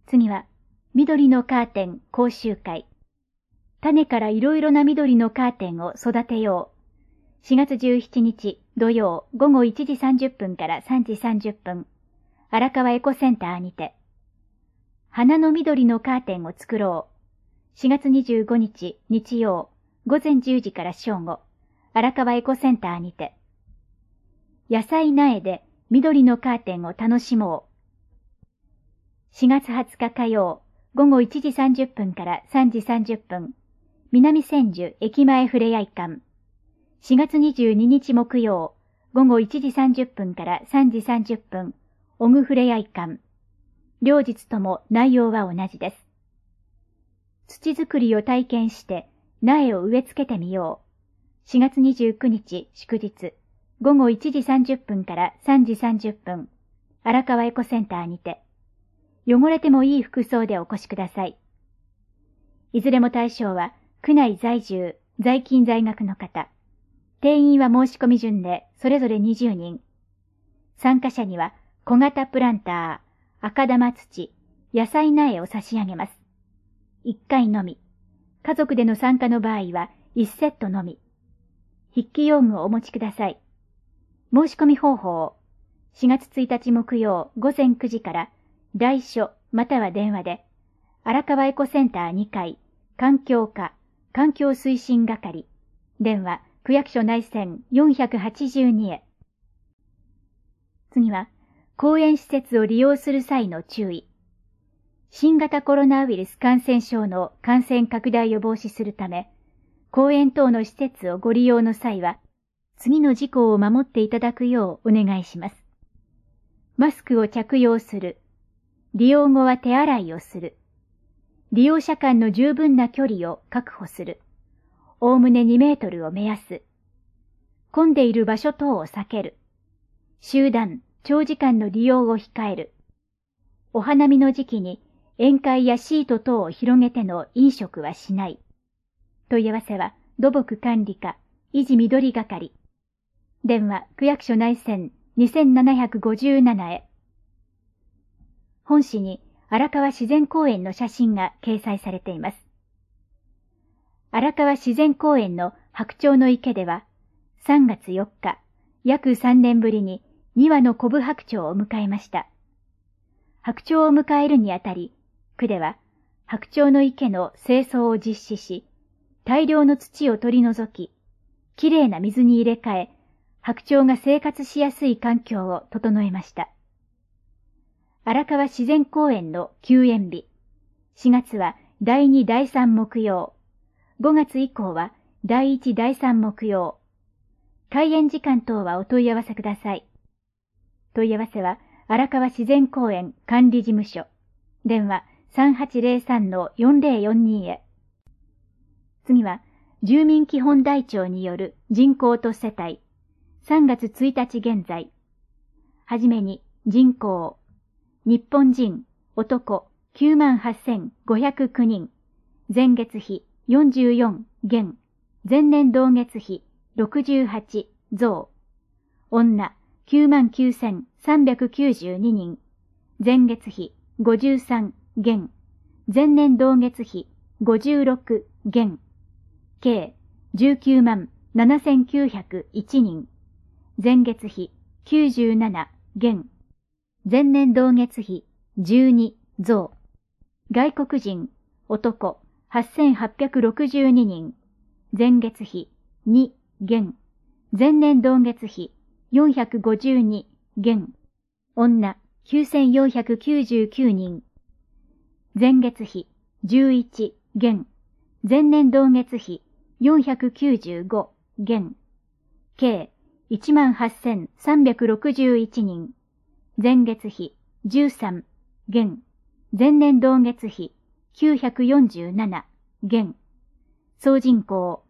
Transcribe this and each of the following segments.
次は、緑のカーテン講習会。種からいろいろな緑のカーテンを育てよう。4月17日土曜午後1時30分から3時30分。荒川エコセンターにて。花の緑のカーテンを作ろう。4月25日日曜午前10時から正午。荒川エコセンターにて。野菜苗で緑のカーテンを楽しもう。4月20日火曜午後1時30分から3時30分。南千住駅前ふれあい館。4月22日木曜午後1時30分から3時30分。小具ふれあい館。両日とも内容は同じです。土作りを体験して苗を植え付けてみよう。4月29日祝日午後1時30分から3時30分。荒川エコセンターにて。汚れてもいい服装でお越しください。いずれも対象は区内在住、在勤在学の方。定員は申し込み順でそれぞれ20人。参加者には小型プランター、赤玉土、野菜苗を差し上げます。1回のみ。家族での参加の場合は1セットのみ。筆記用具をお持ちください。申し込み方法。4月1日木曜午前9時から来所または電話で、荒川エコセンター2階、環境課、環境推進係、電話、区役所内線482へ。次は、公園施設を利用する際の注意。新型コロナウイルス感染症の感染拡大を防止するため、公園等の施設をご利用の際は、次の事項を守っていただくようお願いします。マスクを着用する。利用後は手洗いをする。利用者間の十分な距離を確保する。おおむね2メートルを目安。混んでいる場所等を避ける。集団、長時間の利用を控える。お花見の時期に宴会やシート等を広げての飲食はしない。問い合わせは土木管理課、維持緑係。電話、区役所内線2757へ。本誌に荒川自然公園の写真が掲載されています。荒川自然公園の白鳥の池では、3月4日、約3年ぶりに2羽のコブ白鳥を迎えました。白鳥を迎えるにあたり、区では白鳥の池の清掃を実施し、大量の土を取り除き、きれいな水に入れ替え、白鳥が生活しやすい環境を整えました。荒川自然公園の休園日。4月は第2、第3木曜。5月以降は第1、第3木曜。開園時間等はお問い合わせください。問い合わせは荒川自然公園管理事務所。電話 3803-4042 へ。次は住民基本台帳による人口と世帯。3月1日現在。はじめに人口。日本人、男、98,509人。前月比44減。前年同月比68増。女、99,392人。前月比53減。前年同月比56減。計197,901人。前月比97減。前年同月比12増。外国人、男8,862人。前月比2減。前年同月比452減。女9,499人。前月比11減。前年同月比495減。計18,361人。前月比13減。前年同月比947減。総人口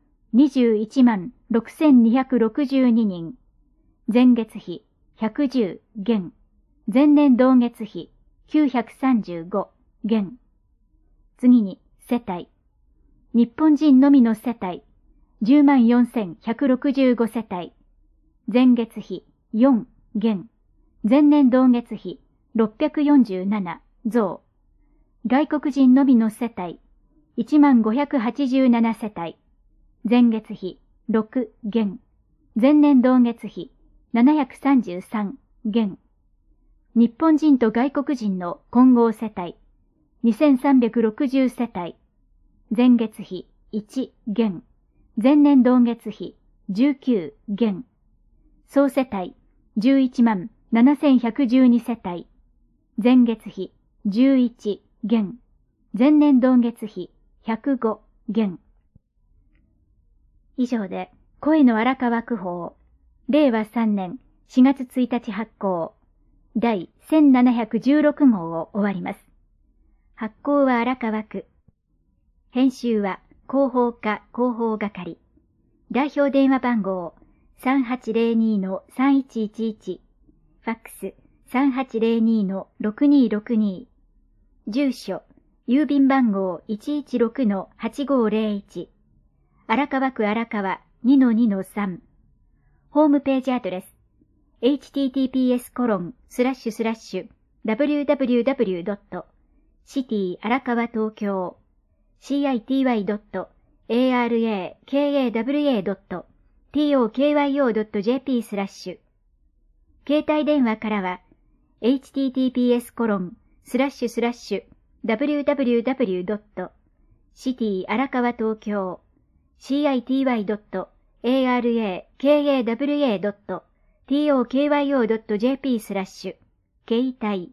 216,262人。前月比110減。前年同月比935減。次に世帯。日本人のみの世帯104,165世帯。前月比4減。前年同月比647増。 外国人のみの世帯、1587世帯。前月比、6減。前年同月比、733減。日本人と外国人の混合世帯、2360世帯。前月比、1減。前年同月比、19減。総世帯、117112世帯。前月比、11減。前年同月比、105減。以上で、声の荒川区法、令和3年4月1日発行、第1716号を終わります。発行は荒川区。編集は広報課広報係。代表電話番号 3802-3111。ファックス 3802-6262。住所、郵便番号 116-8501。荒川区荒川 2-2-3。ホームページアドレス https://www.city 荒川東京 city.arakawa.tokyo.jp/ 携帯電話からは https://www.city 荒川東京 city.arakawa.tokyo.jp/ 携帯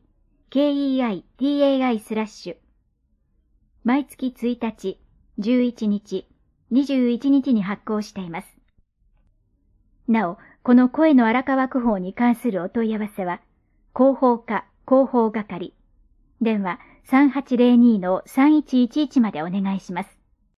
KEITAI/ 毎月1日、11日、21日に発行しています。なお、この声の荒川区法に関するお問い合わせは、広報課広報係、電話 3802-3111 までお願いします。